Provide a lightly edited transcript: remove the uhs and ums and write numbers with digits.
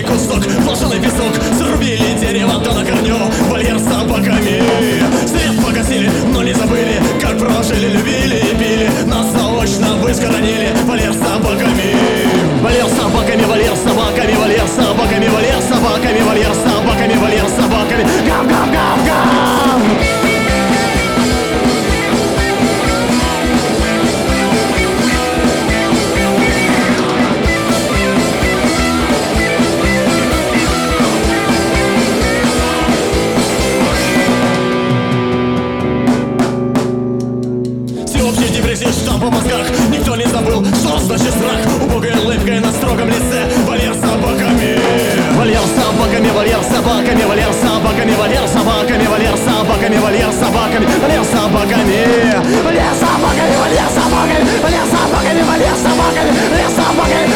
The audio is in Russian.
кусок, вложенный песок. Срубили дерево до на корню, вольер с собаками. Свет погасили, но не забыли, как прожили, любили и пили. Нас заочно выскоронили, вольер с собаками. Вольер с собаками, вольер с собаками, вольер с собаками, вольер с собаками, вольер с собаками, вольер с собаками. Гав-гав-гав-гав! Всеобщей депрессии штамп в мозгах. Никто не забыл, что значит страх. Убогой улыбкой на строгом лице вольер с собаками. Вольер с собаками, вольер с собаками, вольер с собаками, вольер с собаками, вольер с собаками, вольер с собаками, вольер с собаками, вольер с собаками, вольер с собаками, вольер с собаками, вольер с собаками, вольер с собаками.